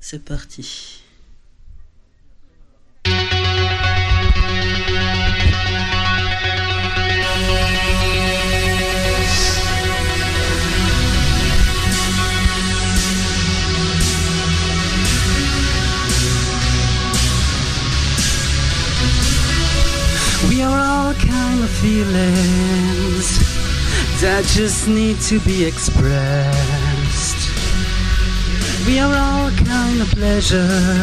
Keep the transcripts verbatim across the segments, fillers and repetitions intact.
C'est parti. We are all kind of feelings that just need to be expressed. We are all kind of pleasures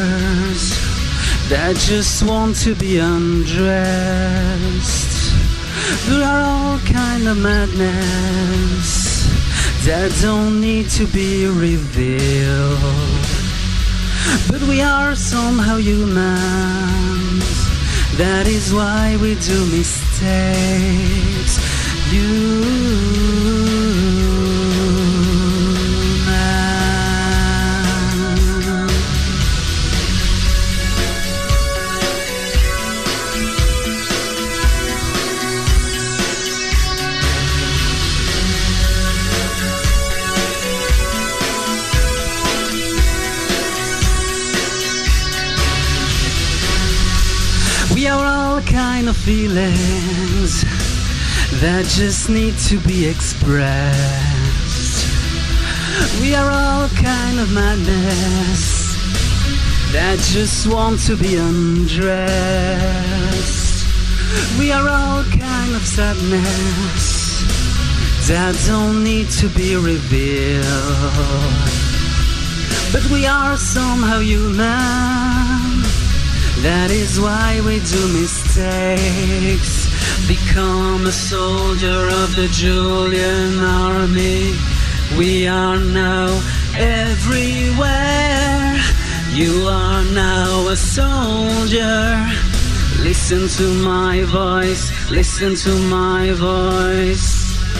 that just want to be undressed. We are all kind of madness that don't need to be revealed. But we are somehow humans. That is why we do mistakes. You We are all kind of feelings that just need to be expressed. We are all kind of madness that just want to be undressed. We are all kind of sadness that don't need to be revealed. But we are somehow human. That is why we do mistakes. Become a soldier of the Julian army. We are now everywhere. You are now a soldier. Listen to my voice. Listen to my voice.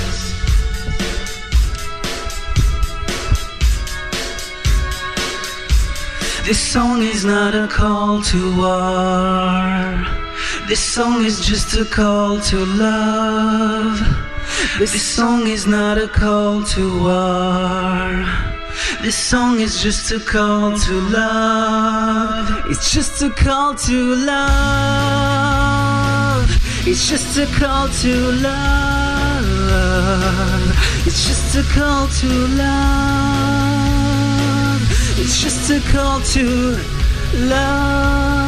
This song is not a call to war. This song is just a call to love. This song is not a call to war. This song is just a call to love. It's just a call to love. It's just a call to love. It's just a call to love. It's just a call to love.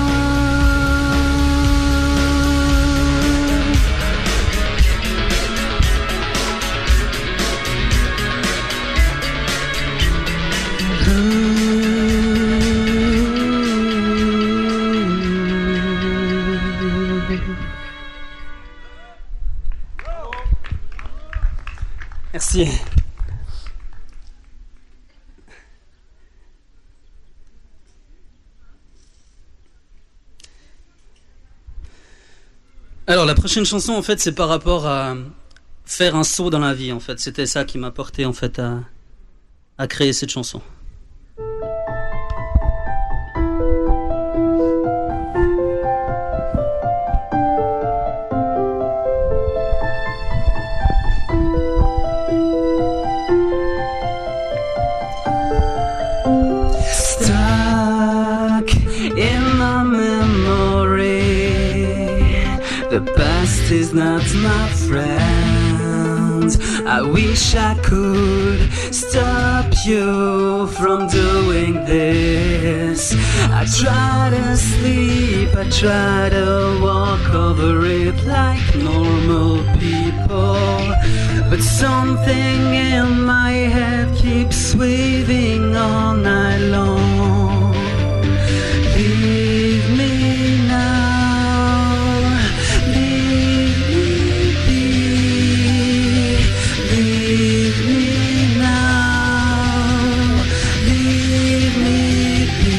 Merci. Alors la prochaine chanson en fait c'est par rapport à faire un saut dans la vie en fait. C'était ça qui m'a porté en fait à, à créer cette chanson. Stuck in my memory. The past is not my friend. I wish I could stop you from doing this. I try to sleep, I try to walk over it like normal people. But something in my head keeps waving all night long. Leave me now. Leave me be. Leave me now. Leave me be.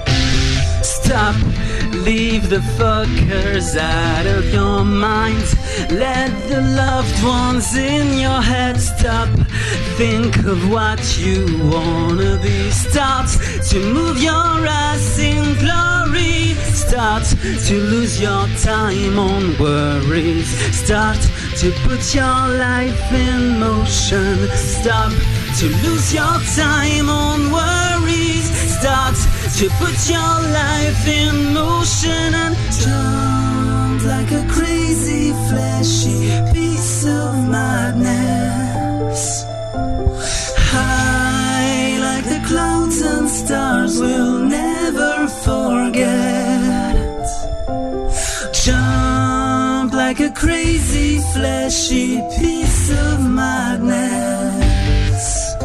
Stop. Leave the fuckers out of your mind. Let the loved ones in your head stop. Think of what you wanna be. Start to move your ass in glory. Start to lose your time on worries. Start to put your life in motion. Stop to lose your time on worries. Start to put your life in motion and jump like a crazy fleshy piece of madness. High like the clouds and stars we'll never forget. Jump like a crazy fleshy piece of madness.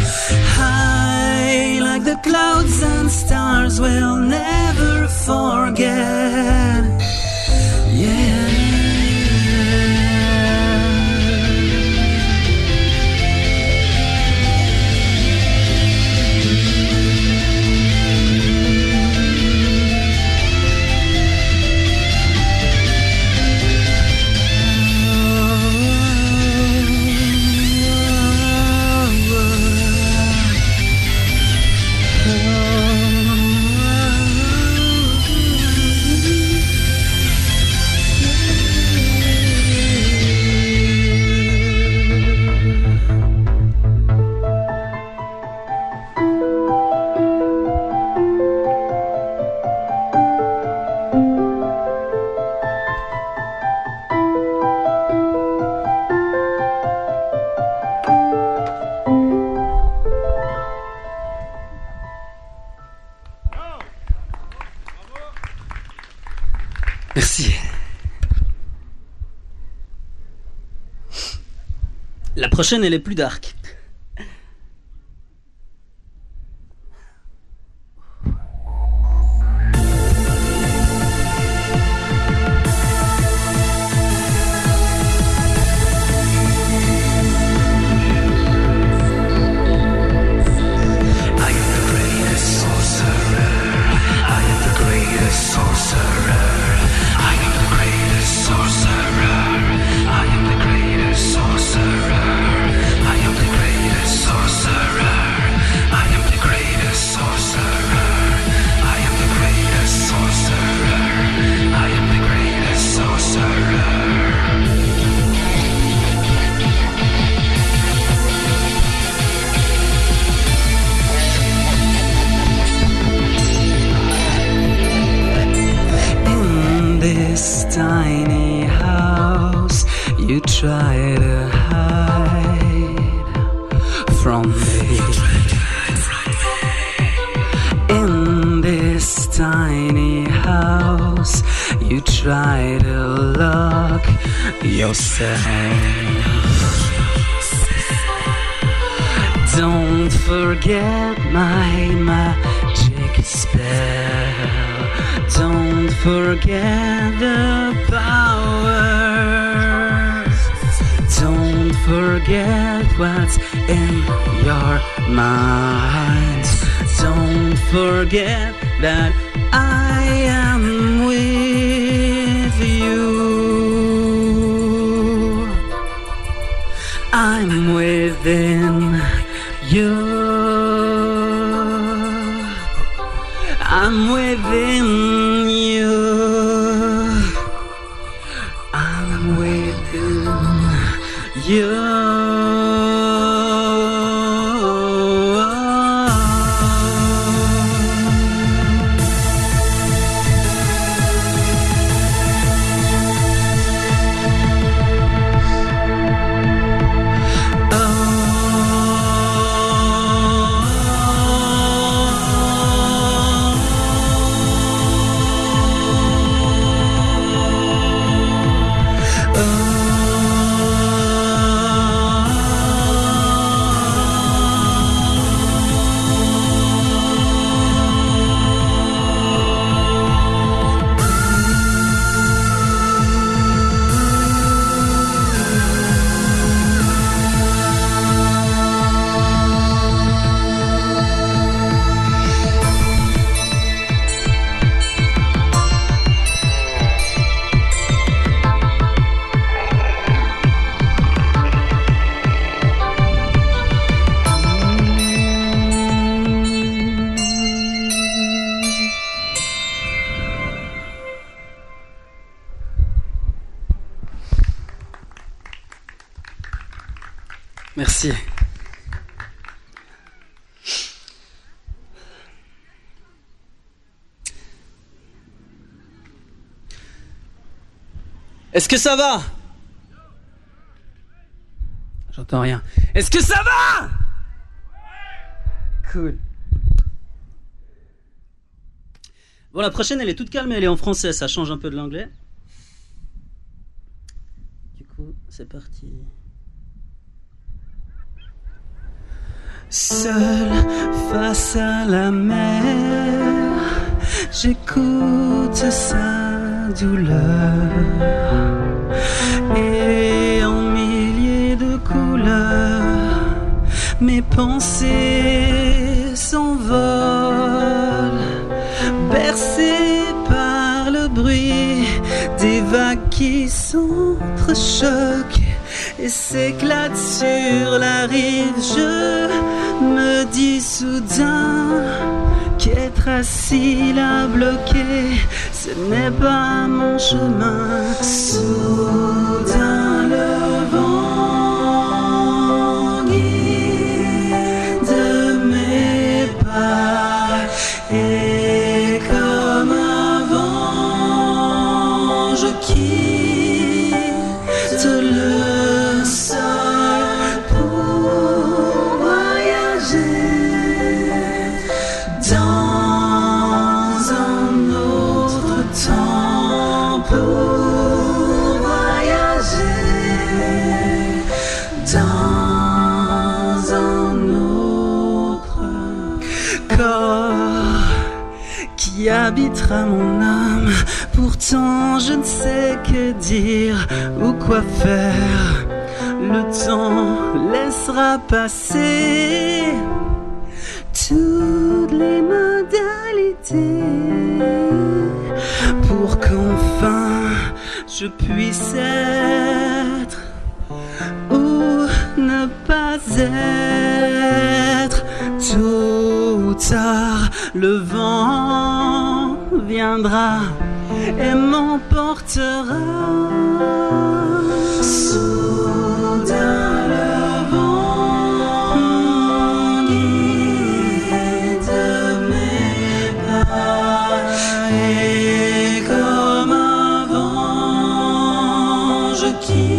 High like the clouds and stars we'll never forget. Yeah. Merci. La prochaine, elle est plus dark. Tiny house, you try to hide from me. In this tiny house, you try to lock yourself. Don't forget my magic spell. Don't forget the powers. Don't forget what's in your mind. Don't forget that I am with you. I'm within you. I'm within you. I'm within you. Oh, Merci. Est-ce que ça va? J'entends rien. Est-ce que ça va? Cool. Bon, la prochaine, elle est toute calme, elle est en français, ça change un peu de l'anglais. Du coup, c'est parti. Seul face à la mer, j'écoute sa douleur. Et en milliers de couleurs, mes pensées s'envolent, bercées par le bruit des vagues qui s'entrechoquent et s'éclatent sur la rive. Je me dis soudain qu'être assis là bloqué, ce n'est pas mon chemin. Soudain le vent guide mes pas et comme avant je quitte le sol pour voyager dans un autre temps, pour voyager dans un autre corps qui habitera mon âme. Pourtant je ne sais que dire ou quoi faire. Le temps laissera passer toutes les modalités pour qu'enfin je puisse être ou ne pas être. Tôt ou tard, le vent viendra et m'emportera. Soudain le vent guide mes pas et comme avant je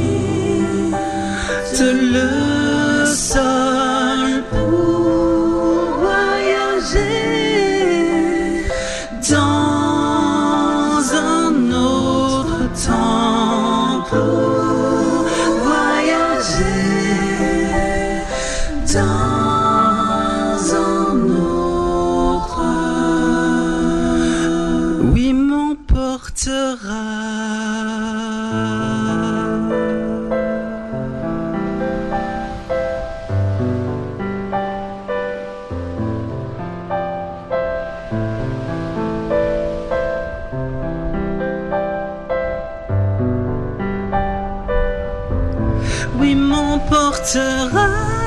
quitte le sol pour voyager dans un autre temps, pour voyager dans un autre, oui, m'emportera. Oui, m'emportera.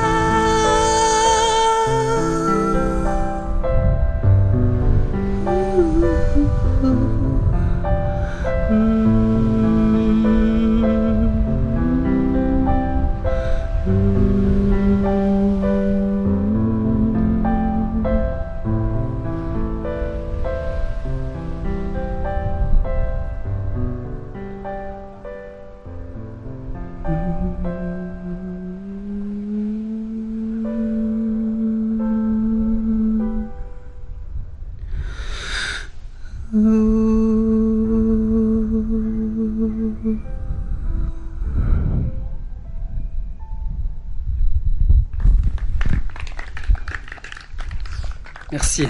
Merci.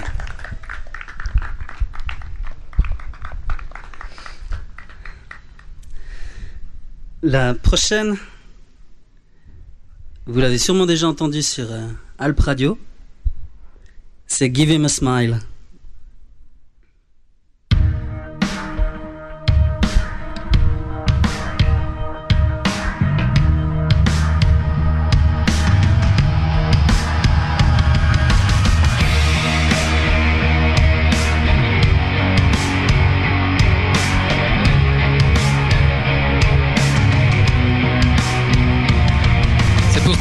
La prochaine, vous l'avez sûrement déjà entendu sur euh, Alp Radio, c'est Give Him a Smile.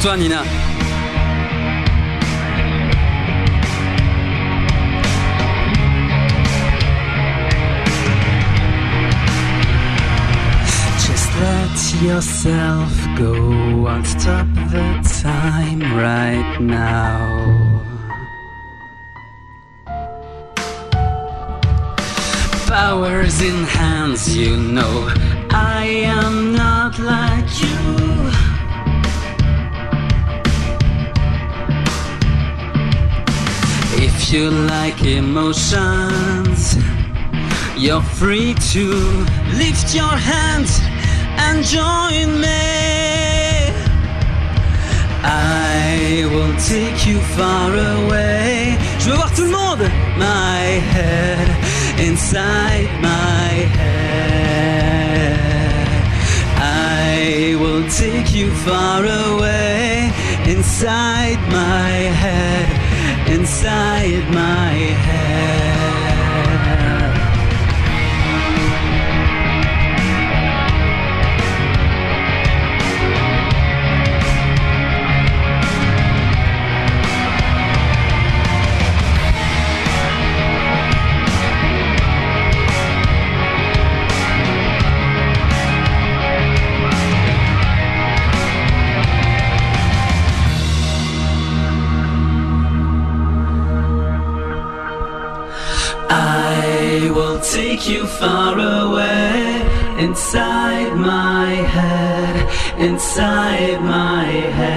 toi, Nina. Just let yourself go, won't stop the time right now. Powers in hands, you know, I am not like you. If you like emotions, you're free to lift your hands and join me. I will take you far away. Je veux voir tout le monde. My head inside my head. I will take you far away. Inside my head. Inside my head. I will take you far away, inside my head, inside my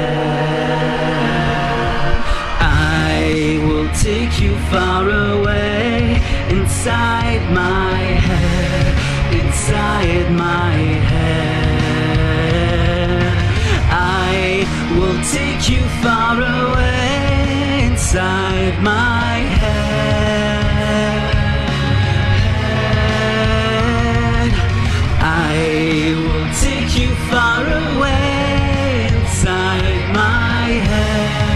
head. I will take you far away, inside my head, inside my head. I will take you far away, inside my head. I will take you far away, inside my head.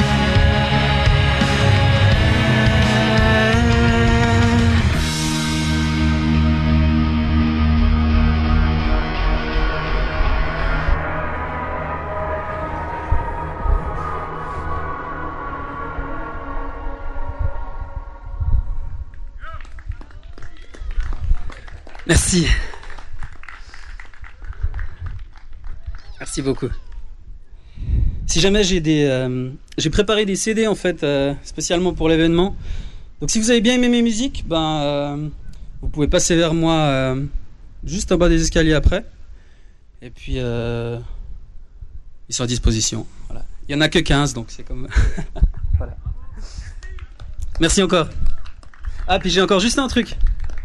Merci. Merci beaucoup. Si jamais j'ai des, euh, j'ai préparé des C D en fait euh, spécialement pour l'événement. Donc si vous avez bien aimé mes musiques, ben euh, vous pouvez passer vers moi euh, juste en bas des escaliers après. Et puis euh, ils sont à disposition. Voilà. Il y en a que quinze, donc c'est comme. Voilà. Merci encore. Ah puis j'ai encore juste un truc.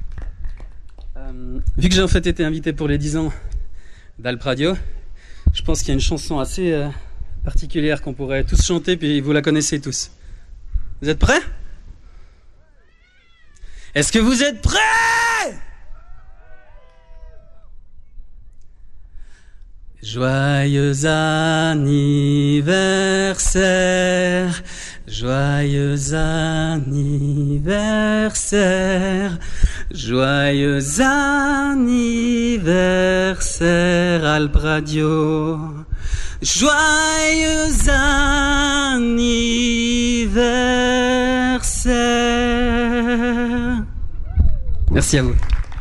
Euh, vu que j'ai en fait été invité pour les dix ans d'Alp Radio. Je pense qu'il y a une chanson assez euh, particulière qu'on pourrait tous chanter, puis vous la connaissez tous. Vous êtes prêts ? Est-ce que vous êtes prêts ? Joyeux anniversaire, joyeux anniversaire, joyeux anniversaire Alp Radio, joyeux anniversaire. Merci à vous.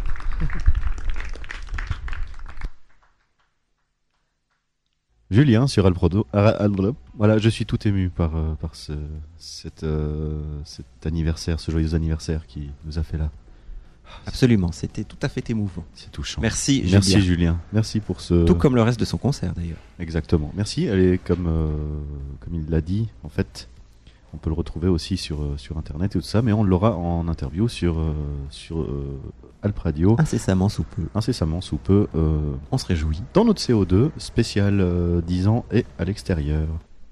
Julien sur Alprodo. Voilà, je suis tout ému par, euh, par ce, cet, euh, cet anniversaire, ce joyeux anniversaire qui nous a fait là. Absolument, c'était tout à fait émouvant. C'est touchant. Merci Julien. Merci Julien. Merci pour ce. Tout comme le reste de son concert d'ailleurs. Exactement. Merci. Elle est comme euh, comme il l'a dit. En fait, on peut le retrouver aussi sur euh, sur internet et tout ça, mais on l'aura en interview sur euh, sur euh, Alp Radio. Incessamment sous peu. Incessamment sous peu. Euh, on se réjouit. Dans notre C O deux spécial euh, dix ans et à l'extérieur.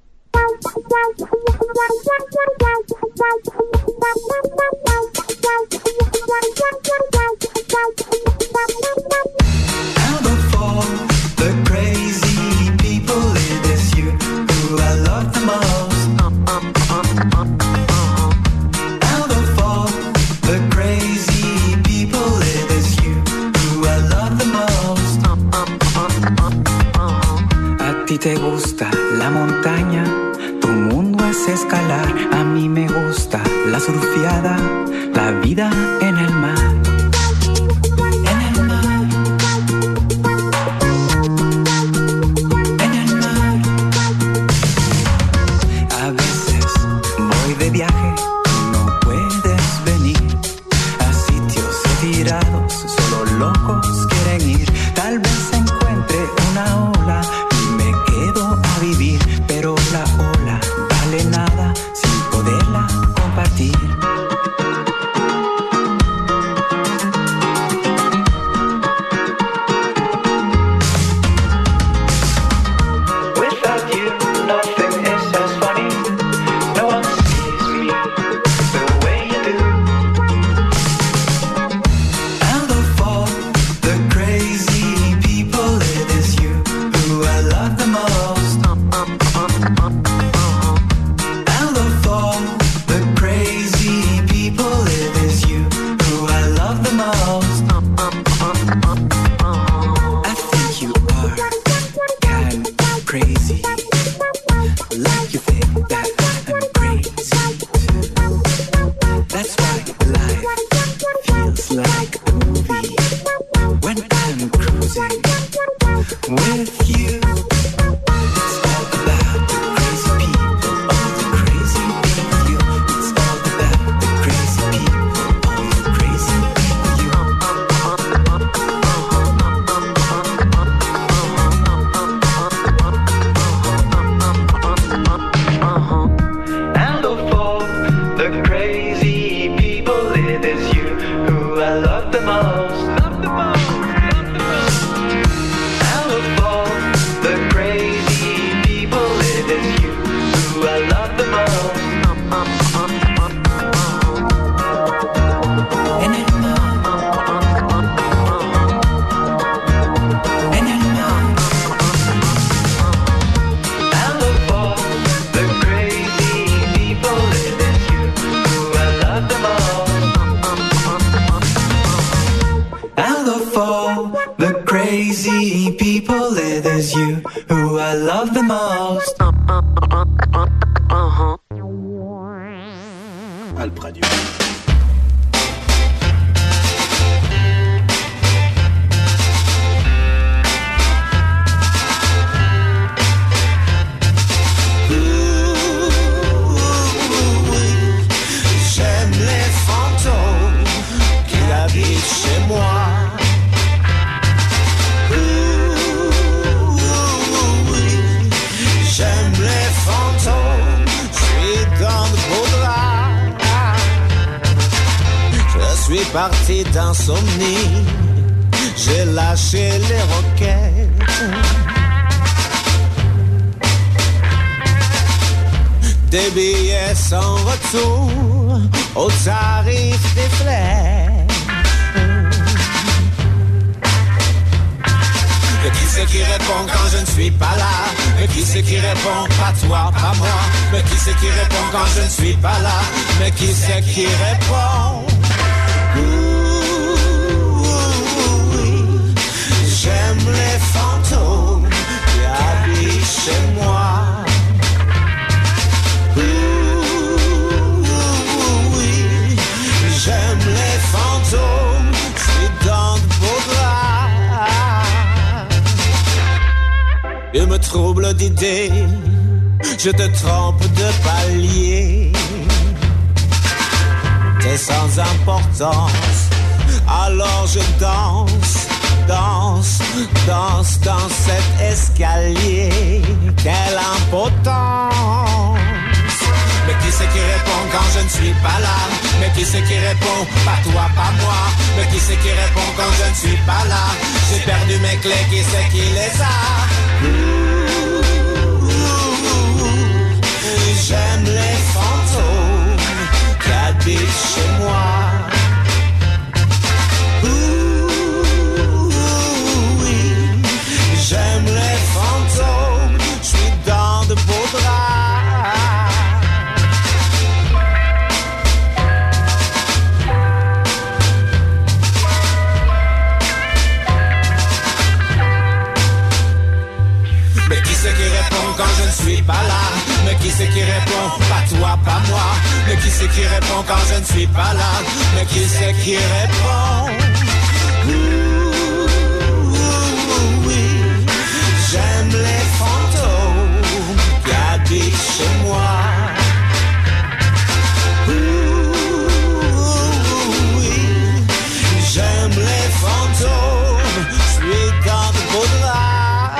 Out of all the crazy people, it is you who I love the most. Out of all the crazy people, it is you who I love the most. At ti te gusta la montaña, tu mundo es escalar. A mí me gusta la surfeada, la vida en el mar. En el mar. En el mar. A veces voy de viaje, no puedes venir a sitios retirados, solo locos quieren ir. Tal vez encuentre una ola y me quedo a vivir, pero la ola vale nada sin poderla compartir. Without you, nothing is as funny. No one sees me the way you do. And of all the crazy people, it is you who I love the most. And of all the crazy people, it is you who I love the most. I think you are kind of crazy, like you think that I'm crazy too. That's why life feels like a movie when I'm cruising with you. It's all about the crazy people, all the crazy people you. It's all about the crazy people, all the crazy people you. And of all the crazy people, it is you who I love the most. Love the most. Love the most. And of all the crazy people, it is you who I love the most. En el mar. En el mar. And of all the crazy people, it is you who I love the most. And of all the crazy people, it is you who I love the most. Alpradio. J'aime les fantômes qui habitent chez moi. Ouh, oui, j'aime les fantômes, je suis dans de beaux draps. Je suis parti d'insomnie, j'ai lâché les roquettes. Des billets sans retour au tarif des flèches. Mais qui c'est qui répond quand je ne suis pas là? Mais qui c'est qui répond? Pas toi, pas moi. Mais qui c'est qui répond quand je ne suis pas là? Mais qui c'est qui répond? Ouh, oui, j'aime les fantômes qui habitent chez moi. J'aime les fantômes, je suis dans de beaux draps. Il me trouble d'idées, je te trompe de palier. T'es sans importance, alors je danse, danse, danse dans cet escalier. Quelle impotence! Mais qui c'est qui répond quand je ne suis pas là? Mais qui c'est qui répond? Pas toi, pas moi. Mais qui c'est qui répond quand je ne suis pas là? J'ai perdu mes clés, qui c'est qui les a? Ouh, j'aime les fantômes qui habitent chez moi. Ouh, oui, j'aime les fantômes, je suis dans de beaux draps. quand je ne suis pas là? Mais qui c'est qui répond? Pas toi, pas moi. Mais qui c'est qui répond quand je ne suis pas là? Mais qui c'est qui répond? Ouh, ouh, ouh, oui. J'aime les fantômes qui habitent chez moi. Ouh, ouh, oui. J'aime les fantômes, je suis dans de beaux draps.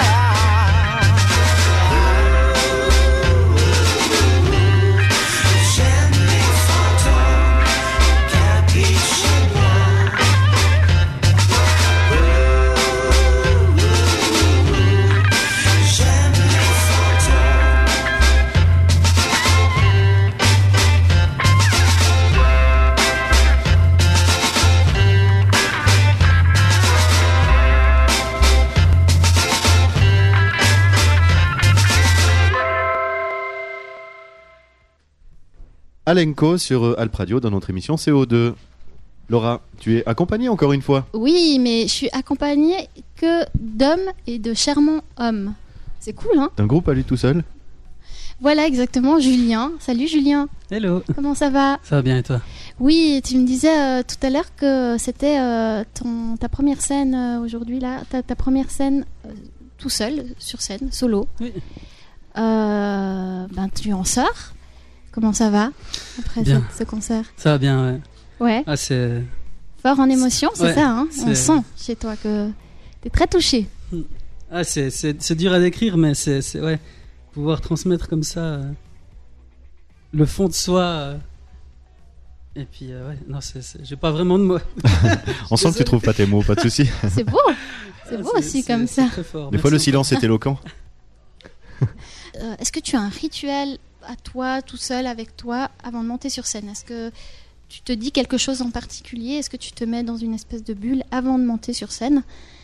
Alenko sur euh, Alp Radio dans notre émission C O deux. Laura, tu es accompagnée encore une fois? Oui, mais je suis accompagnée que d'hommes et de charmants hommes. C'est cool, hein? D'un groupe à lui tout seul? Voilà, exactement, Julien. Salut Julien. Hello. Comment ça va? Ça va bien et toi? Oui, tu me disais euh, tout à l'heure que c'était euh, ton, ta première scène euh, aujourd'hui, là, ta, ta première scène euh, tout seul, sur scène, solo. Oui. Euh, ben, tu en sors. Comment ça va après Bien. ce, ce concert? Ça va bien, ouais. Ouais. Ah, c'est... Fort en émotion, c'est Ouais, ça, hein? On c'est- sent chez toi que t'es très touché. Ah, c'est, c'est, c'est dur à décrire, mais c'est, c'est ouais, pouvoir transmettre comme ça euh, le fond de soi. euh, et puis, euh, ouais, non, c'est, c'est- j'ai pas vraiment de mots. On sent que tu trouves pas tes mots, pas de souci. C'est beau, c'est Ah, beau aussi comme c'est ça. très fort. Des fois, le Merci silence est éloquent. Euh, est-ce que tu as un rituel à toi, tout seul, avec toi, avant de monter sur scène? Est-ce que tu te dis quelque chose en particulier? Est-ce que tu te mets dans une espèce de bulle avant de monter sur scène?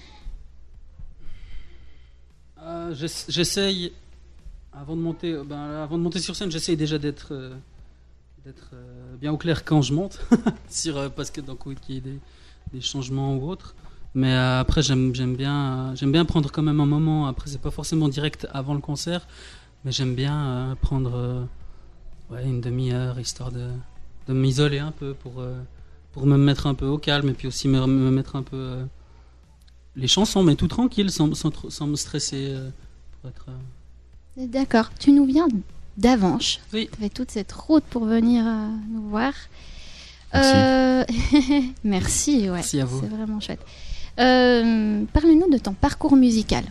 Euh, j'ess- j'essaye, avant de monter, euh, ben, avant de monter sur scène, j'essaye déjà d'être, euh, d'être euh, bien au clair quand je monte, sur, euh, parce que donc oui, qu'il y ait des, des changements ou autres. Mais euh, après, j'aime, j'aime bien, euh, j'aime bien prendre quand même un moment. Après, c'est pas forcément direct avant le concert, mais j'aime bien euh, prendre euh, ouais, une demi-heure histoire de, de m'isoler un peu pour, euh, pour me mettre un peu au calme et puis aussi me, me mettre un peu euh, les chansons, mais tout tranquille, sans, sans, trop- sans me stresser. euh, pour être, euh, D'accord. Tu nous viens d'Avanches. Oui. Tu avais toute cette route pour venir euh, nous voir. Merci. Euh, Merci, ouais. Merci à vous. C'est vraiment chouette. Euh, Parle-nous de ton parcours musical.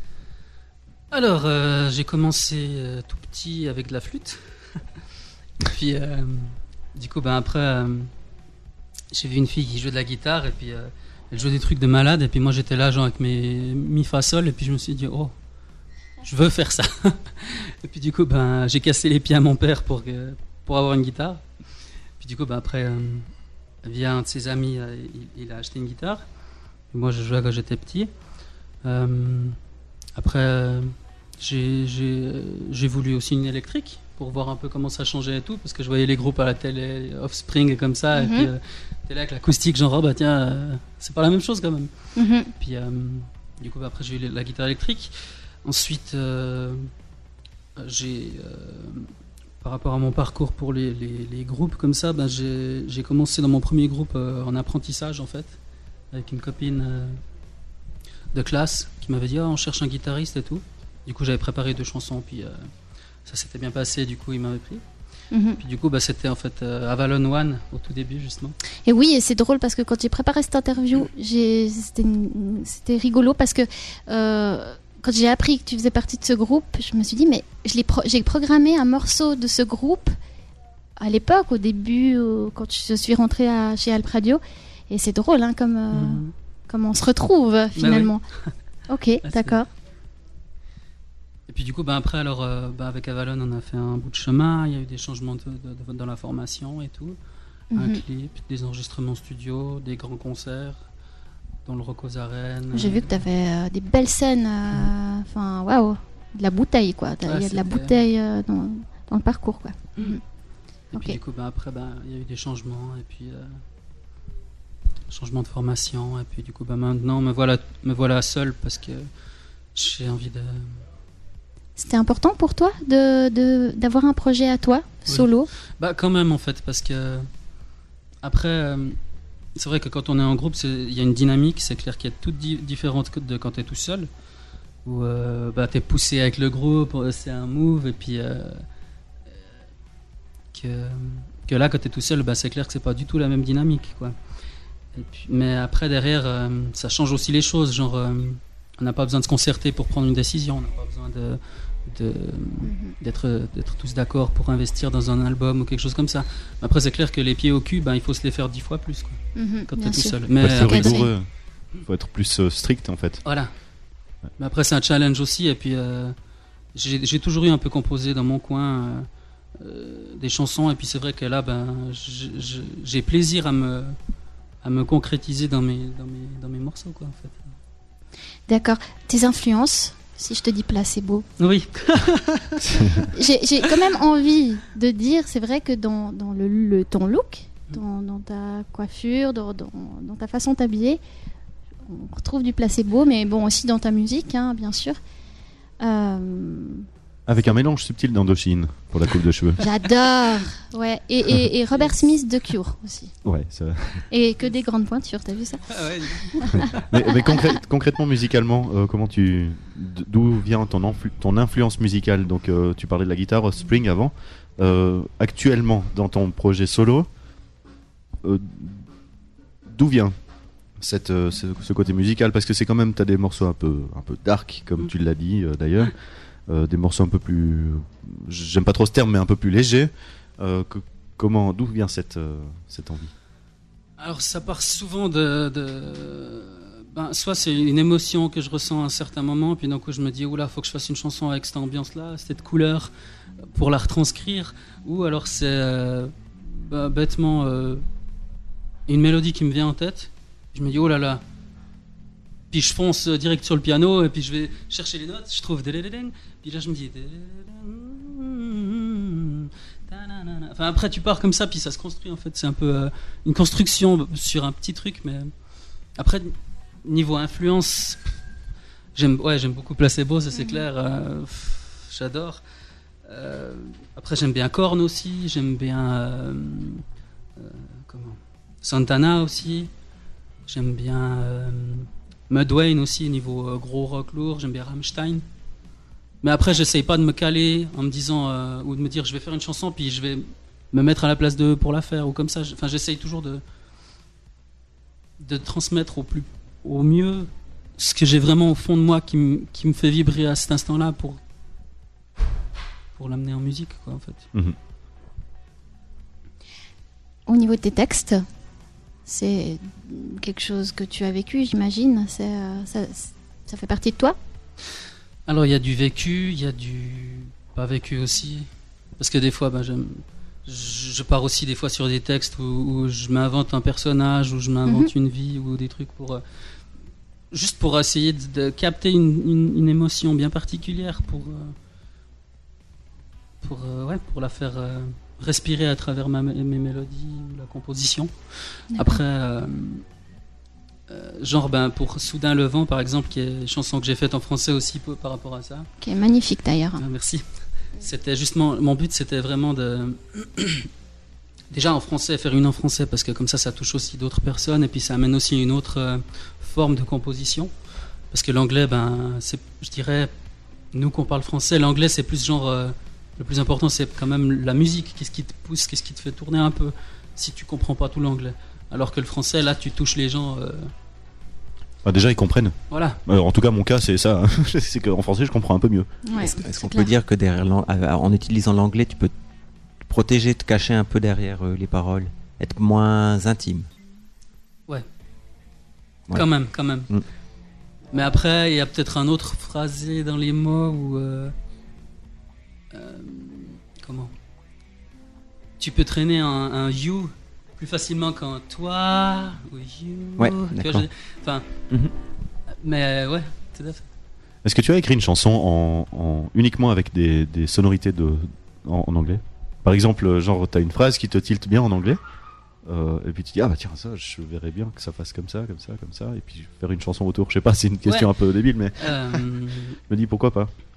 Alors, euh, j'ai commencé euh, tout petit avec de la flûte. Puis, euh, du coup, ben, après, euh, j'ai vu une fille qui jouait de la guitare et puis euh, elle jouait des trucs de malade. Et puis moi, j'étais là, genre avec mes mi fa sol. Et puis je me suis dit, oh, je veux faire ça. Et puis du coup, ben, j'ai cassé les pieds à mon père pour, que- pour avoir une guitare. Puis du coup, ben, après, euh, via un de ses amis, euh, il, il a acheté une guitare. Et moi, je jouais quand j'étais petit. Euh, après, euh, j'ai, j'ai, euh, j'ai voulu aussi une électrique pour voir un peu comment ça changeait et tout, parce que je voyais les groupes à la télé, Offspring et comme ça, Mhm. et puis euh, t'es là avec l'acoustique, genre, oh, bah tiens, euh, c'est pas la même chose quand même. Mhm. Puis euh, du coup, bah, après, j'ai eu la guitare électrique. Ensuite, euh, j'ai, euh, par rapport à mon parcours pour les, les, les groupes comme ça, bah, j'ai, j'ai commencé dans mon premier groupe euh, en apprentissage en fait, avec une copine euh, de classe qui m'avait dit, oh, on cherche un guitariste et tout. Du coup, j'avais préparé deux chansons, puis euh, ça s'était bien passé, du coup, il m'avait pris. Mhm. Puis du coup, bah, c'était en fait euh, Avalon One au tout début, justement. Et oui, et c'est drôle parce que quand j'ai préparé cette interview, j'ai, c'était, une- c'était rigolo parce que euh, quand j'ai appris que tu faisais partie de ce groupe, je me suis dit, mais je l'ai pro- j'ai programmé un morceau de ce groupe à l'époque, au début, au- quand je suis rentrée à, chez Alp Radio. Et c'est drôle, hein, comme, euh, Mhm. comme on se retrouve finalement. Ok, c'est- d'accord. Et puis du coup, bah, après, alors, euh, bah, avec Avalon, on a fait un bout de chemin. Il y a eu des changements de- de- de- dans la formation et tout. Un Mhm. clip, des enregistrements studio, des grands concerts dans le Rock aux Arènes. J'ai vu que tu avais des belles scènes, euh, enfin, waouh, de la bouteille, quoi. T'as- Il Ouais, y a de la c'était- bouteille euh, dans, dans le parcours, quoi. Mhm. Et puis Ok. du coup, bah, après, bah, il y a eu des changements. Et puis, euh, changement de formation. Et puis du coup, bah, maintenant, me voilà, me voilà seul parce que j'ai envie de, C'était important pour toi de, de, d'avoir un projet à toi, solo? Oui. Bah quand même en fait, parce que après, euh, c'est vrai que quand on est en groupe, il y a une dynamique, c'est clair qu'il y a toute di- différente de quand tu es tout seul, où euh, bah, tu es poussé avec le groupe, c'est un move, et puis euh, que, que là quand tu es tout seul, bah, c'est clair que c'est pas du tout la même dynamique, quoi. Et puis, mais après derrière, euh, ça change aussi les choses, genre euh, on n'a pas besoin de se concerter pour prendre une décision, on n'a pas besoin de De, d'être, d'être tous d'accord pour investir dans un album ou quelque chose comme ça. Après, c'est clair que les pieds au cul, ben, il faut se les faire dix fois plus, quoi, Mm-hmm, quand t'es tout sûr. seul. Faut Mais être après, rigoureux. Faut être plus euh, strict en fait. voilà. Mais après, c'est un challenge aussi. Et puis, euh, j'ai, j'ai toujours eu un peu composé dans mon coin euh, euh, des chansons. Et puis, c'est vrai que là, ben, j'ai, j'ai plaisir à me, à me concrétiser dans mes, dans mes, dans mes morceaux, quoi, en fait. D'accord. Tes influences, si je te dis placebo. Oui. J'ai, j'ai quand même envie de dire, c'est vrai que dans, dans le, le, ton look, dans, dans ta coiffure, dans, dans, dans ta façon de t'habiller, on retrouve du placebo, mais bon, aussi dans ta musique, hein, bien sûr. Euh, Avec un mélange subtil d'Indochine pour la coupe de cheveux. J'adore. Ouais. Et, et, et Robert Smith de Cure aussi. Ouais, ça. Et que des grandes pointures, t'as vu ça? Ah ouais. Mais, mais concrè- concrètement, musicalement, euh, comment tu, d'où vient ton, influ- ton influence musicale? Donc, euh, tu parlais de la guitare Spring avant. Euh, actuellement, dans ton projet solo, euh, d'où vient cette, euh, ce, ce côté musical? Parce que c'est quand même, t'as des morceaux un peu, un peu dark, comme Mm. tu l'as dit euh, d'ailleurs. Euh, des morceaux un peu plus, j'aime pas trop ce terme, mais un peu plus légers. Euh, que, comment, d'où vient cette, euh, cette envie? Alors ça part souvent de, de ben, soit c'est une émotion que je ressens à un certain moment, puis d'un coup je me dis oula, faut que je fasse une chanson avec cette ambiance-là, cette couleur pour la retranscrire, ou alors c'est euh, ben, bêtement euh, une mélodie qui me vient en tête, je me dis oh là là, puis je fonce direct sur le piano et puis je vais chercher les notes, je trouve puis là je me dis enfin après tu pars comme ça puis ça se construit en fait, c'est un peu euh, une construction sur un petit truc, mais après niveau influence j'aime ouais j'aime beaucoup Placebo, ça c'est clair, euh, pff, j'adore. Euh, après j'aime bien Korn aussi, j'aime bien euh, euh, comment Santana aussi, j'aime bien euh, Mudvayne aussi, niveau euh, gros rock lourd, j'aime bien Rammstein. Mais après, j'essaye pas de me caler en me disant, euh, ou de me dire je vais faire une chanson, puis je vais me mettre à la place d'eux pour la faire, ou comme ça. Enfin, j'essaye toujours de, de transmettre au, plus, au mieux ce que j'ai vraiment au fond de moi qui, m- qui me fait vibrer à cet instant-là pour, pour l'amener en musique, quoi, en fait. Mhm. Au niveau de tes textes, c'est quelque chose que tu as vécu, j'imagine. C'est, euh, ça, ça fait partie de toi? Alors, il y a du vécu, il y a du pas vécu aussi. Parce que des fois, ben, j'aime, je, je pars aussi des fois sur des textes où, où je m'invente un personnage, où je m'invente Mhm. une vie, ou des trucs pour... euh, juste pour essayer de, de capter une, une, une émotion bien particulière, pour, euh, pour, euh, ouais, pour la faire euh, respirer à travers ma, mes mélodies ou la composition. D'accord. Après... euh, Euh, genre ben, pour Soudain le vent par exemple, qui est une chanson que j'ai faite en français aussi peu- par rapport à ça. Qui est magnifique d'ailleurs. Ah, merci. C'était justement, mon but c'était vraiment de déjà en français, faire une en français, parce que comme ça ça touche aussi d'autres personnes, et puis ça amène aussi une autre euh, forme de composition, parce que l'anglais, ben c'est, je dirais, nous qu'on parle français, l'anglais c'est plus genre euh, le plus important c'est quand même la musique, qu'est-ce qui te pousse, qu'est-ce qui te fait tourner un peu si tu comprends pas tout l'anglais. Alors que le français, là, tu touches les gens. Euh... Ah, déjà, ils comprennent. Voilà. Euh, en tout cas, mon cas, c'est ça. hein. C'est qu'en français, je comprends un peu mieux. Ouais, Est-ce, est-ce c'est qu'on clair. peut dire que derrière, l'an- euh, en utilisant l'anglais, tu peux te protéger, te cacher un peu derrière euh, les paroles, être moins intime? Ouais. Ouais. Quand même, quand même. Mm. Mais après, il y a peut-être un autre phrasé dans les mots où. Euh... Euh... Comment tu peux traîner un, un you plus facilement qu'un toi ou you. Ouais, tu vois, d'accord. je- Enfin. Mhm. Mais ouais, tout à fait. Est-ce que tu as écrit une chanson en, en- uniquement avec des, des sonorités de, en, en anglais? Par exemple, genre, tu as une phrase qui te tilte bien en anglais, euh, et puis tu dis, ah bah tiens, ça, je verrais bien que ça fasse comme ça, comme ça, comme ça, et puis faire une chanson autour. Je sais pas, c'est une question Ouais. un peu débile, mais Euh, je me dis pourquoi pas.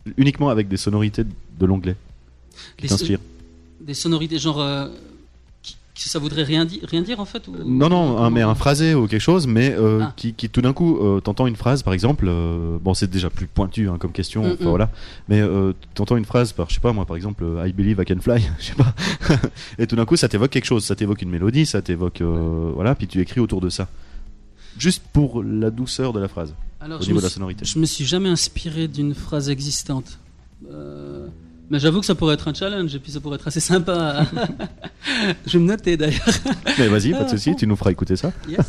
uniquement avec des sonorités de l'onglet qui Des, t'inspirent. des sonorités genre euh, qui, qui- ça voudrait rien dire, rien dire en fait ou- Non, non, un, mais un phrasé ou quelque chose, mais euh, Ah. qui, qui tout d'un coup, euh, t'entends une phrase, par exemple, euh, bon, c'est déjà plus pointu hein, comme question, Mm, enfin, mm. voilà, mais euh, t'entends une phrase par, je sais pas moi, par exemple, euh, I believe I can fly, je sais pas, et tout d'un coup, ça t'évoque quelque chose, ça t'évoque une mélodie, ça t'évoque, euh, voilà, puis tu écris autour de ça, juste pour la douceur de la phrase, Alors, au je niveau me de la suis- sonorité. Je me suis jamais inspiré d'une phrase existante. Euh, mais j'avoue que ça pourrait être un challenge et puis ça pourrait être assez sympa. Je vais me noter d'ailleurs. Mais vas-y, pas de Ah, souci, bon. tu nous feras écouter ça. Yes.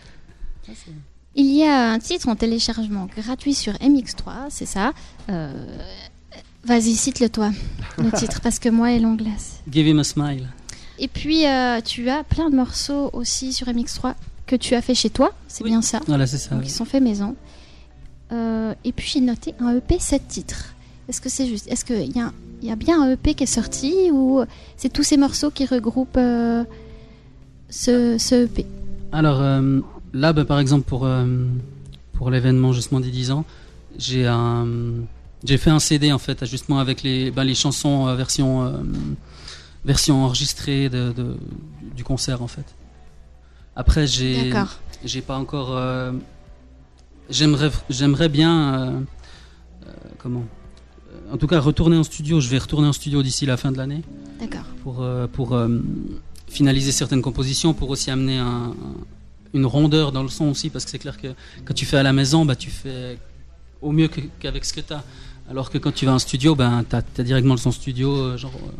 Il y a un titre en téléchargement gratuit sur M X trois, c'est ça. Euh, Vas-y, cite-le toi, le titre, parce que moi et l'anglaise. Give him a smile. Et puis, euh, tu as plein de morceaux aussi sur M X trois que tu as fait chez toi, c'est Oui. bien ça. Voilà, c'est ça. Donc, oui. ils sont faits maison. Euh, et puis, j'ai noté un E P sept titres. Est-ce que c'est juste? Est-ce qu'il y a, il y a bien un E P qui est sorti ou c'est tous ces morceaux qui regroupent euh, ce, ce E P? Alors euh, là, bah, par exemple, pour, euh, pour l'événement justement des dix ans, j'ai un, j'ai fait un C D en fait, justement avec les, bah, les chansons euh, version, euh, version enregistrée de, de- du concert en fait. Après, j'ai, D'accord. j'ai pas encore. euh, j'aimerais, j'aimerais bien, euh, euh, comment euh, en tout cas, retourner en studio. Je vais retourner en studio d'ici la fin de l'année D'accord. pour, euh, pour euh, finaliser certaines compositions, pour aussi amener un- un- une rondeur dans le son aussi, parce que c'est clair que quand tu fais à la maison, bah, tu fais au mieux que- qu'avec ce que tu as. Alors que quand tu vas en studio, ben, tu as directement le son studio. euh, genre, euh.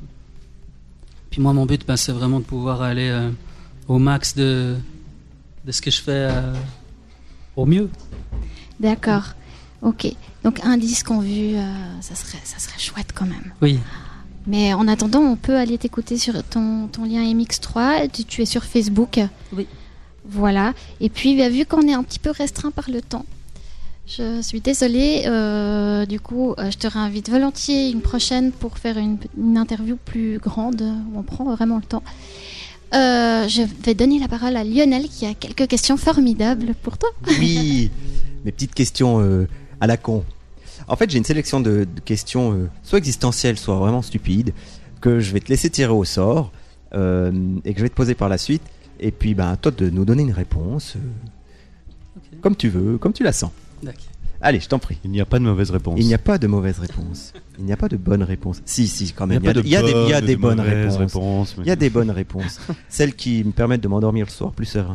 Puis moi, mon but, ben, c'est vraiment de pouvoir aller euh, au max de, de ce que je fais euh, au mieux. D'accord. Ok. Donc, un disque en vue, euh, ça, serait, ça serait chouette quand même. Oui. Mais en attendant, on peut aller t'écouter sur ton, ton lien M X trois. Tu, tu es sur Facebook. Oui. Voilà. Et puis, bah, vu qu'on est un petit peu restreint par le temps, je suis désolée. euh, du coup, euh, je te réinvite volontiers une prochaine pour faire une, une interview plus grande où on prend vraiment le temps. Euh, je vais donner la parole à Lionel qui a quelques questions formidables pour toi. Oui, mes petites questions euh, à la con. En fait, j'ai une sélection de, de questions euh, soit existentielles, soit vraiment stupides, que je vais te laisser tirer au sort euh, et que je vais te poser par la suite. Et puis, ben, toi de nous donner une réponse, euh, Ok. comme tu veux, comme tu la sens. D'accord. Allez, je t'en prie. Il n'y a pas de mauvaise réponse. Il n'y a pas de mauvaise réponse. Il n'y a pas de bonne réponse. Si, si, quand Il n'y même. a pas de il y a des, il y a bonnes des ou de bonnes mauvaises réponses. réponses, mais- Il y a des bonnes réponses. Celles qui me permettent de m'endormir le soir plus serein.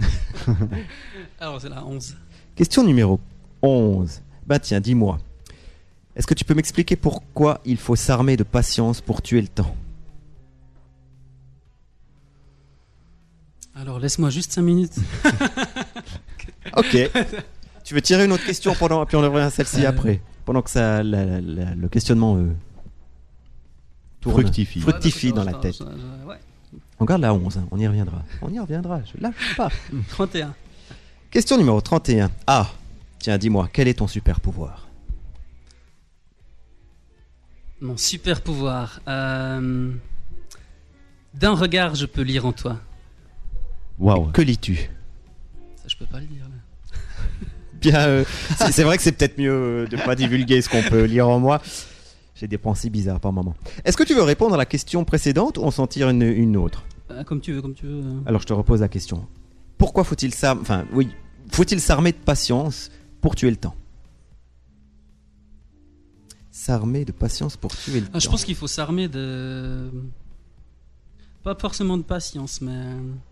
Alors, c'est la onze. Question numéro onze. Bah tiens, dis-moi. Est-ce que tu peux m'expliquer pourquoi il faut s'armer de patience pour tuer le temps? Alors, laisse-moi juste cinq minutes. Ok. Tu veux tirer une autre question pendant, puis on revient à celle-ci Euh. après, pendant que ça, la- la- le questionnement euh, tourne. Fructifie. Fruct- Fructifie Ouais, bah, dans la je- tête. je- je- ouais. On garde la onze, hein, on y reviendra. On y reviendra, je lâche pas. trente et un. Question numéro trente et un. Ah, tiens, dis-moi, quel est ton super pouvoir? Mon super pouvoir. euh, D'un regard, je peux lire en toi. Waouh. Que lis-tu? Ça, je peux pas le dire. Là. Bien, euh, c'est c'est vrai que c'est peut-être mieux euh, de pas divulguer ce qu'on peut lire en moi. J'ai des pensées bizarres par moment. Est-ce que tu veux répondre à la question précédente ou on s'en tire une, une autre? Euh, comme tu veux, comme tu veux. euh. Alors je te repose la question. Pourquoi faut-il s'armer, enfin oui, faut-il s'armer de patience pour tuer le temps? S'armer de patience pour tuer le Ah, temps. je pense qu'il faut s'armer de. Pas forcément de patience, mais.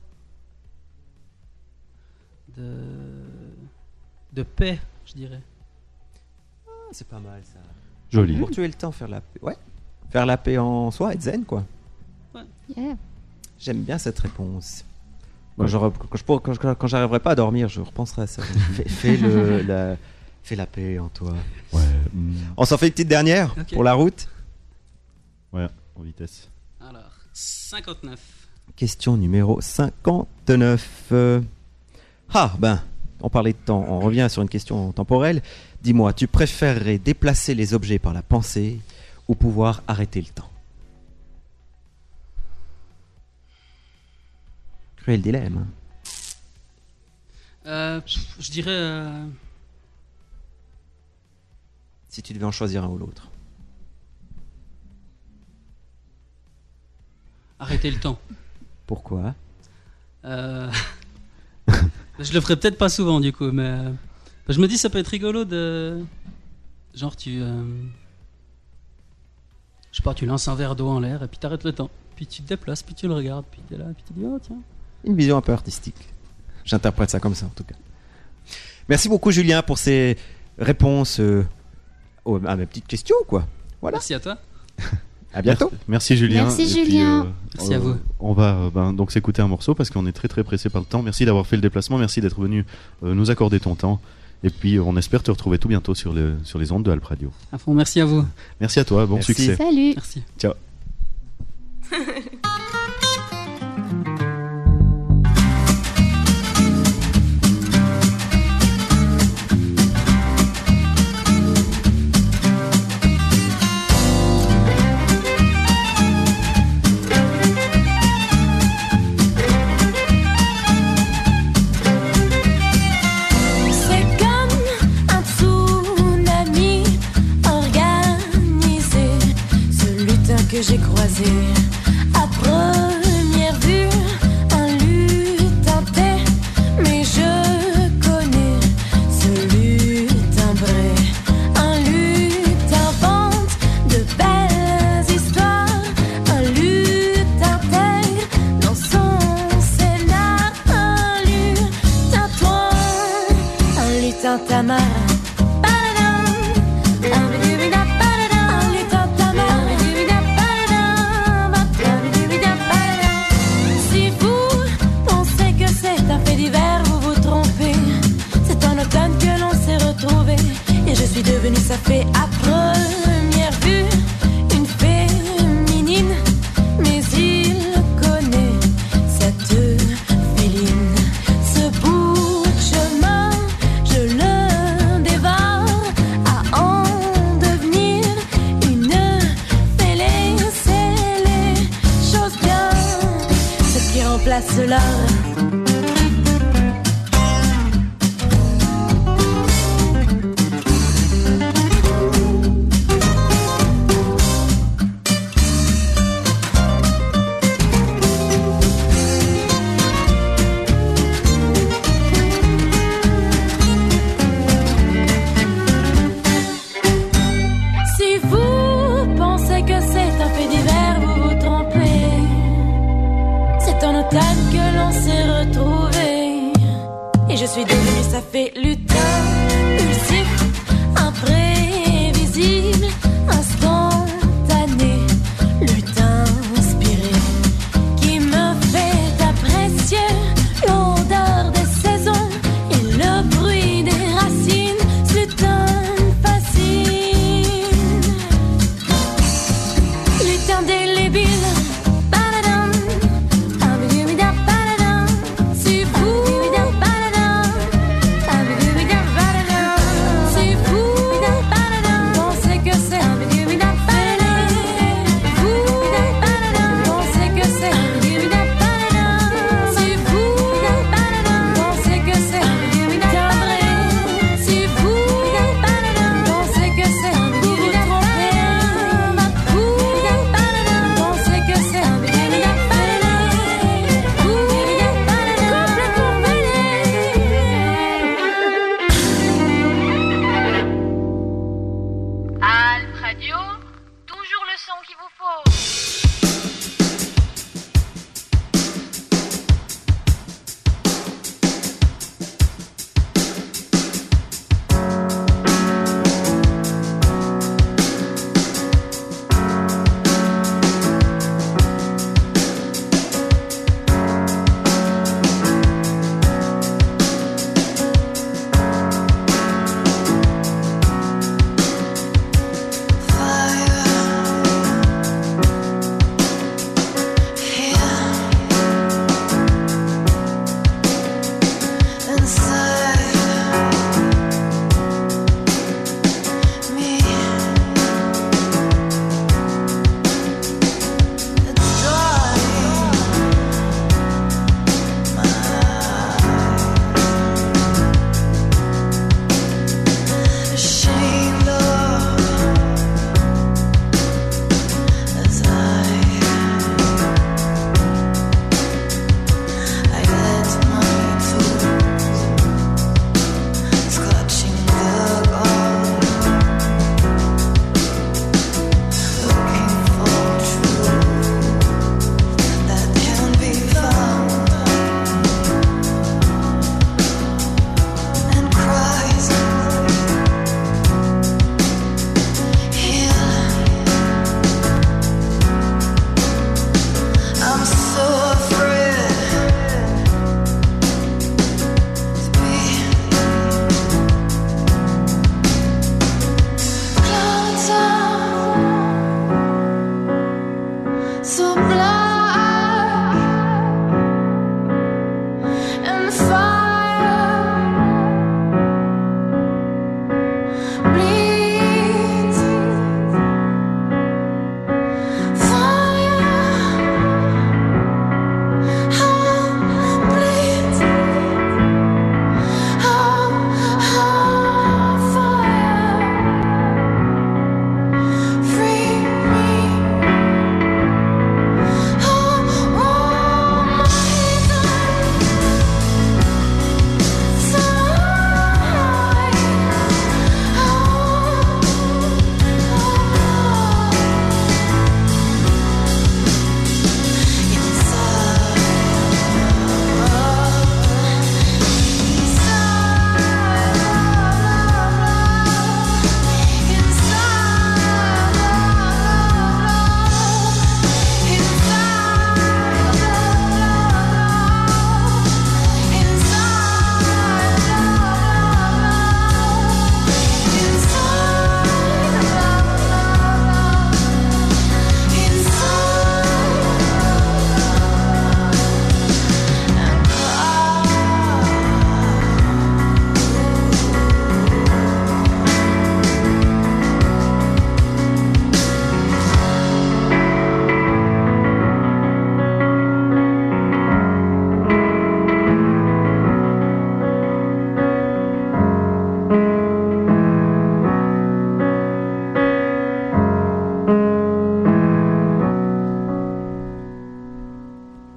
De. De paix, je dirais. Ah, c'est pas mal ça. Joli. Pour tuer le temps, faire la paix. Ouais. Faire la paix en soi, être zen quoi. Yeah. J'aime bien cette réponse. Quand, j'aurai- quand je pourrai- quand je- quand j'arriverai pas à dormir, je repenserai à ça. fais, fais le, la, fais la paix en toi. Ouais. mm, On s'en fait une petite dernière Ok. pour la route. Ouais, en vitesse. Alors, cinquante-neuf. Question numéro cinquante-neuf. Euh, Ah, ben, on parlait de temps. On revient sur une question temporelle. Dis-moi, tu préférerais déplacer les objets par la pensée ou pouvoir arrêter le temps? Cruel dilemme. hein. Euh, pff, je dirais. euh, si tu devais en choisir un ou l'autre. Arrêtez le temps. Pourquoi? Euh... je le ferai peut-être pas souvent du coup, mais euh, je me dis ça peut être rigolo de, genre tu, euh... je sais pas, tu lances un verre d'eau en l'air et puis t'arrêtes le temps, puis tu te déplaces, puis tu le regardes, puis t'es là, puis tu dis oh tiens. Une vision un peu artistique. J'interprète ça comme ça en tout cas. Merci beaucoup Julien pour ces réponses euh, aux- à mes petites questions quoi. Voilà. Merci à toi. À bientôt. Merci Julien. Merci, Et puis, Julien. Merci à vous. On va euh, ben, donc s'écouter un morceau parce qu'on est très très pressé par le temps. Merci d'avoir fait le déplacement, merci d'être venu euh, nous accorder ton temps. Et puis on espère te retrouver tout bientôt sur, le, sur les ondes de Alp Radio. À fond, merci à vous. Merci à toi, bon Merci. succès. Salut. Merci. Ciao. C'est comme un tsunami organisé, ce lutin que j'ai croisé à première vue, un lutin tait, mais je connais ce lutin vrai, un lutin vente de belles histoires, un lutin intègre dans son scénar, un lutin toi, un lutin tamarin. Si vous pensez que c'est un fait divers, vous vous trompez. C'est en automne que l'on s'est retrouvés. Et je suis devenue sa fée à première vue, une féminine. Mais il connaît cette féline. Ce bout de chemin, je le dévore à en devenir une fêlée. C'est les choses bien, ce qui remplace l'art. Si vous pensez que c'est un fait divers, vous vous trompez. C'est en automne que l'on s'est retrouvés. Et je suis devenue sa fée lutin, pulsif, imprévisible, instantané, lutin inspiré, qui me fait apprécier l'odeur des saisons et le bruit des racines. Ce lutin me fascine. Lutin délébile. Badadam. Abidibida badadam. C'est fou. Badadam. Abidibida badadam. C'est fou. Badadam. Pensez que c'est Abidibida badadam. Fou. Badadam. Pensez que c'est Abidibida badadam. C'est fou. Badadam. Pensez que c'est Abidibida vrai. C'est fou. Badadam. Pensez que c'est Abidibida trompé. Fou. Badadam. Pensez que c'est Abidibida badadam. Fou. Badadam. Complètement balai. Alp Radio, toujours le son qu'il vous faut. Fire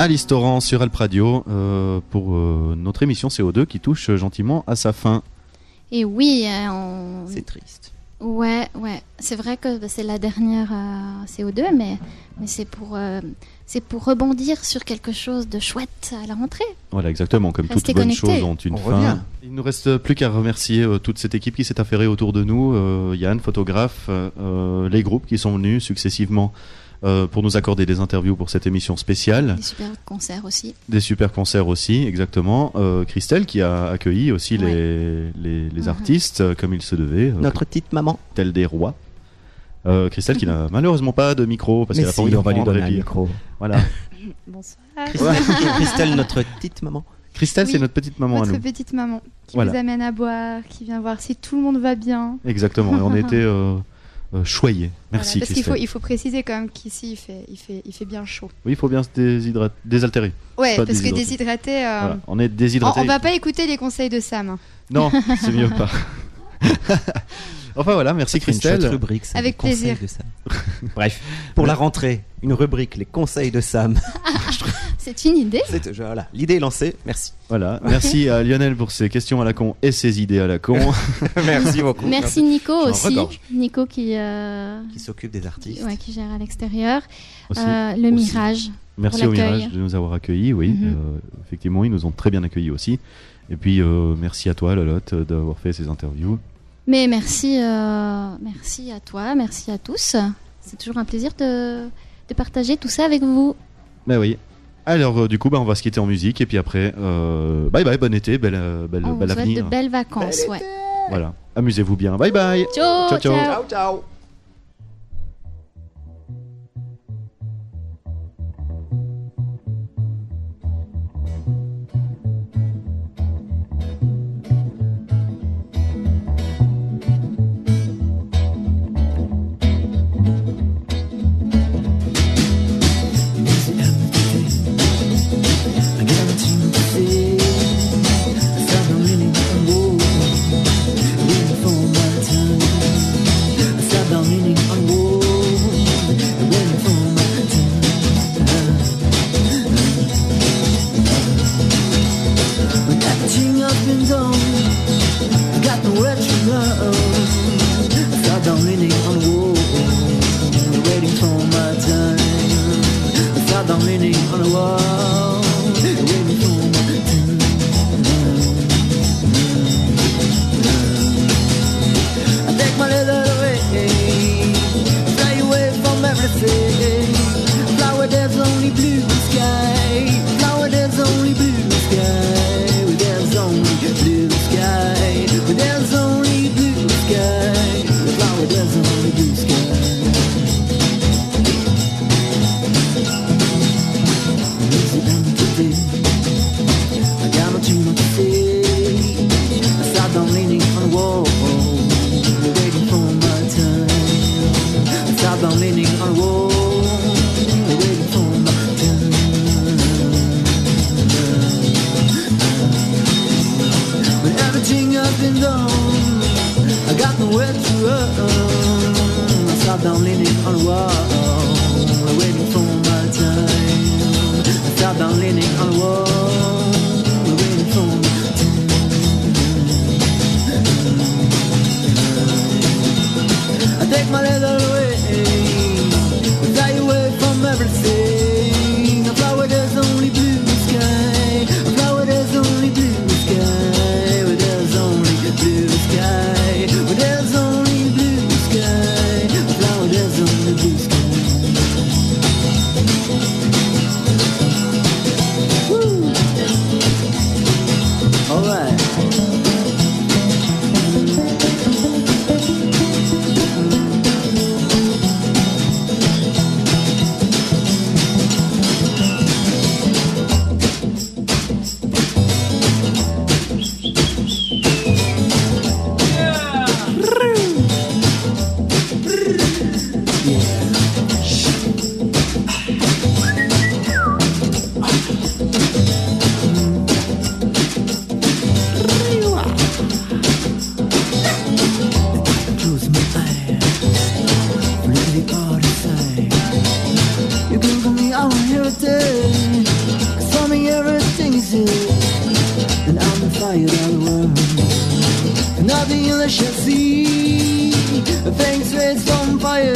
Alice Torrent sur Alp Radio euh, pour euh, notre émission C O deux qui touche gentiment à sa fin. Et oui, euh, on... C'est triste. Ouais, ouais. C'est vrai que bah, c'est la dernière euh, C O deux, mais, mais c'est pour, euh, c'est pour rebondir sur quelque chose de chouette à la rentrée. Voilà, exactement. Comme Restez toute bonne connectés. chose ont une On fin. revient. Il ne nous reste plus qu'à remercier euh, toute cette équipe qui s'est affairée autour de nous. Euh, Yann, photographe, euh, les groupes qui sont venus successivement euh, pour nous accorder des interviews pour cette émission spéciale. Des super concerts aussi. Des super concerts aussi, exactement. Euh, Christelle qui a accueilli aussi Ouais. les, les, les Mhm. artistes euh, comme il se devait, euh, Notre petite maman. tels des rois. Euh, Christelle qui n'a malheureusement pas de micro parce Mais qu'elle a si, pas envie de on va lui prendre donner un répit. micro. Voilà. Bonsoir. Christelle, notre petite maman. Christelle, Oui, c'est notre petite maman à Votre nous. petite maman qui Voilà. vous amène à boire, qui vient voir si tout le monde va bien. Exactement. Et on était euh, euh, choyés. Merci Voilà, parce qu'il Christelle. faut, il faut préciser quand même qu'ici il fait, il, fait, il fait bien chaud. Oui, il faut bien se déshydrater, désaltérer. Ouais, Pas parce que déshydraté. déshydraté, euh, Voilà. On est on, déshydraté. on va pas écouter les conseils de Sam. hein. Non, c'est mieux pas. Enfin voilà, merci Une chouette Christelle. rubrique, ça, Avec les conseils plaisir. de Sam. Bref, pour la rentrée, une rubrique, les conseils de Sam. C'est une idée. C'est- je- voilà, l'idée est lancée. Merci. Voilà, merci à Lionel pour ses questions à la con et ses idées à la con. Merci beaucoup. Merci Nico J'en aussi. regorge. Nico qui, euh, Qui s'occupe des artistes. ouais, qui gère à l'extérieur. Aussi. Euh, le Aussi. Mirage. Merci pour au l'accueil. Mirage de nous avoir accueillis, oui. Mhm. Euh, effectivement, ils nous ont très bien accueillis aussi. Et puis, euh, merci à toi, Lolotte, euh, d'avoir fait ces interviews. Mais merci, euh, merci à toi, merci à tous. C'est toujours un plaisir de, de partager tout ça avec vous. Ben oui. Alors, euh, du coup, bah, on va se quitter en musique. Et puis après, euh, bye bye, bon été, belle, euh, belle, On vous bel souhaite avenir. de belles vacances. Ouais. Voilà, amusez-vous bien. Bye bye. Ciao, Ciao, ciao. ciao. ciao. Woo! shall see. Thanks raised from fire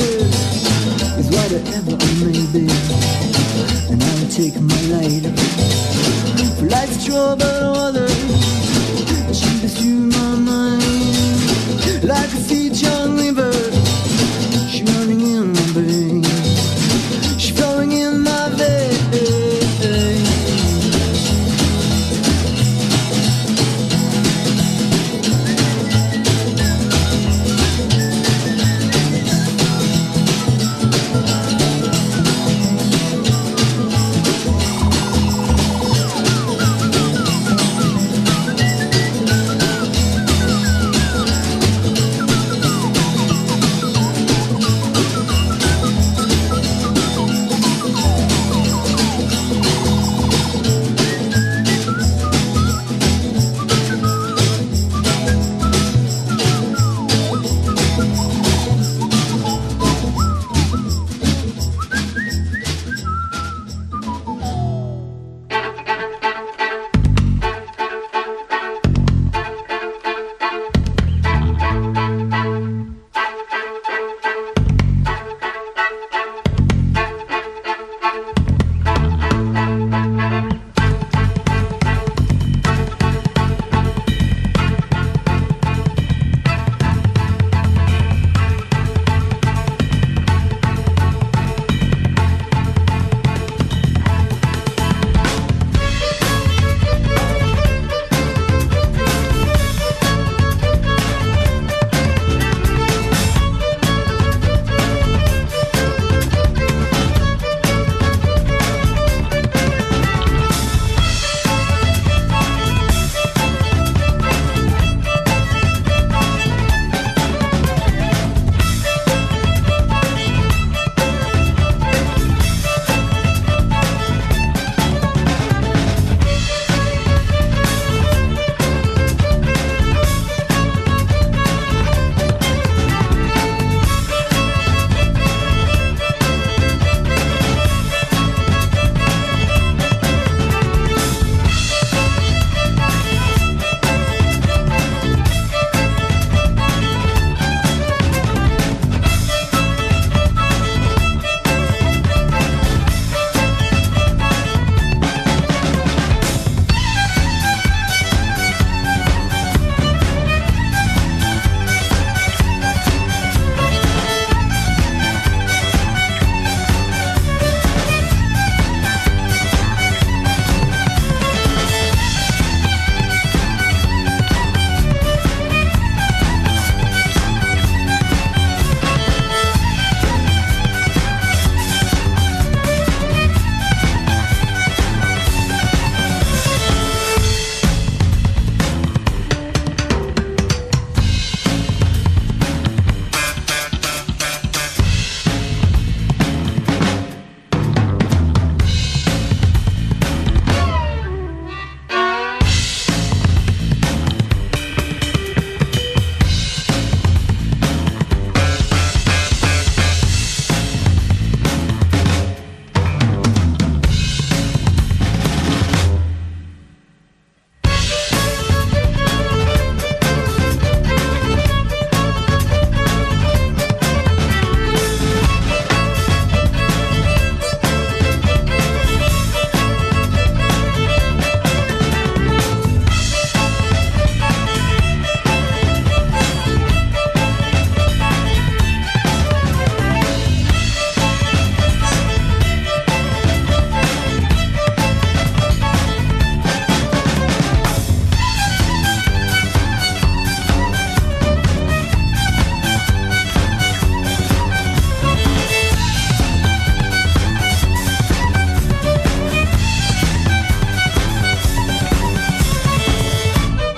is whatever I may be, and I'll take my light for life's troubled water. She pursue my mind like a sea young river. She running in my brain, she flowing in my veins.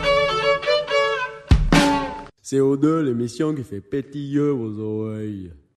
C O deux, l'émission qui fait pétiller vos oreilles.